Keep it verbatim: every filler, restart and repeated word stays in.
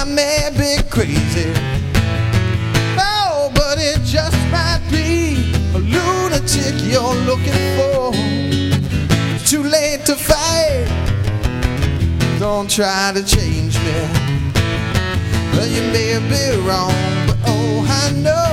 I may be crazy. Oh, but it just might be a lunatic you're looking for. It's too late to fight. Don't try to change me. Well, you may be wrong, but oh, I know